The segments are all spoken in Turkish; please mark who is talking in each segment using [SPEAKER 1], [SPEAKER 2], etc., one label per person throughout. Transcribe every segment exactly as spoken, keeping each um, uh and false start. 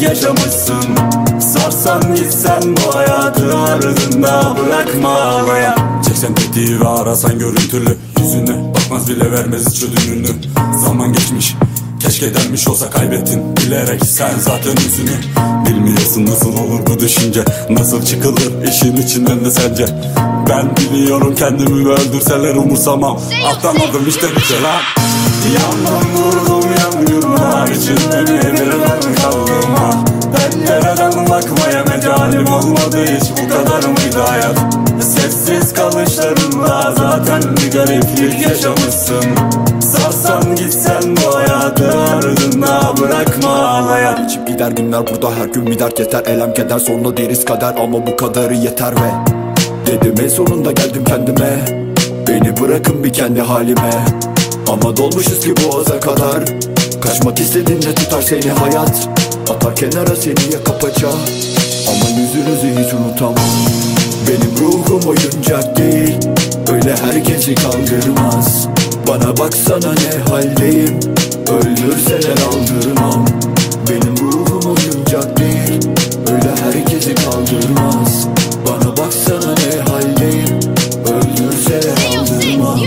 [SPEAKER 1] yaşamışsın. Sarsan gitsen bu hayatı ardında bırakma ağlayan. Çeksen tetiği ve arasan görüntülü, yüzüne bakmaz bile vermez hiç ödününü. Zaman geçmiş, keşke denmiş olsa kaybettin bilerek sen zaten yüzünü. Bilmiyorsun nasıl olur bu düşünce, nasıl çıkılır işin içinden de sence. Ben biliyorum kendimi ve öldürseler umursamam. Atlamadım işte bir şey lan. Yandım vurdum yangınlar içinde bir ben kaldım ha. Pencereden bakmaya mecalim olmadı hiç, bu kadar mıydı hayat? Sessiz kalışlarınla zaten bir gariplik yaşamışsın. Sarsan gitsen bu hayatı ardında bırakma ağlayan.
[SPEAKER 2] Geçip gider günler burada, her gün bir dert yeter. Elem keder sonuna deriz kader, ama bu kadarı yeter ve dedim en sonunda geldim kendime. Beni bırakın bir kendi halime. Ama dolmuşuz ki boğaza kadar. Kaçmak istediğinde tutar seni hayat. Atar kenara seni yakıp aça. Ama yüzünüzü hiç unutamam. Benim ruhum oyuncak değil, öyle herkesi kandırmaz. Bana baksana ne haldeyim, öldürseler aldırmam. Benim ruhum oyuncak değil, öyle herkesi kandırmaz. Bana baksana ne haldeyim, öldürseler aldırmam.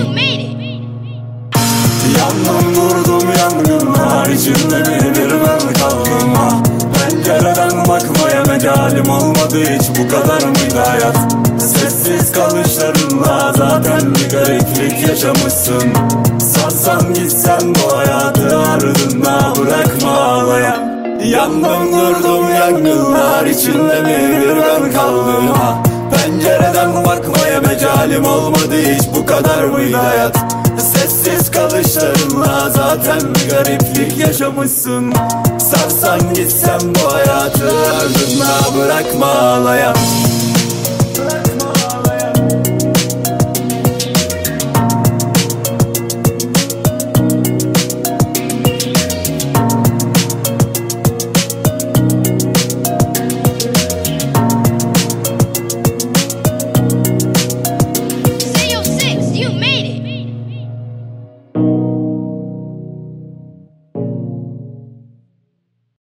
[SPEAKER 1] Yandım vurdum yangınlar içinde bir ben kaldım ha. Pencereden bakmaya mecalim olmadı hiç, bu kadar mıydı hayat? Sessiz kalışlarınla zaten bir gariplik yaşamışsın. Sarsan gitsen bu hayatı ardında bırakma ağlayan. Yandım durdum yangınlar içinde bir ben kaldım ha. Pencereden bakmaya mecalim olmadı hiç, bu kadar mıydı hayat? Sessiz kalışlarınla zaten bir gariplik yaşamışsın. Sarsan gitsen bu hayatı ardında bırakma ağlayan.